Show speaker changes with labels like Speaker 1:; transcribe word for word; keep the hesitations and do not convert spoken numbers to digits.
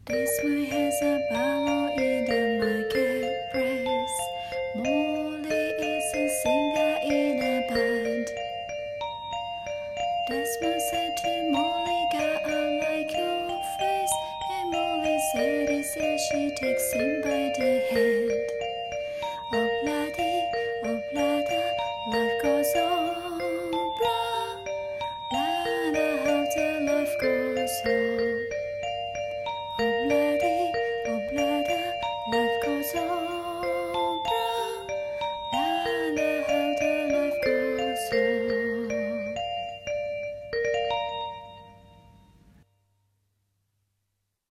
Speaker 1: Desmond has a bottle in the marketplace. Molly is a singer in a band. Desmond said to Molly, "God, I like your face." And Molly said, "Yes," as she takes him by the hand.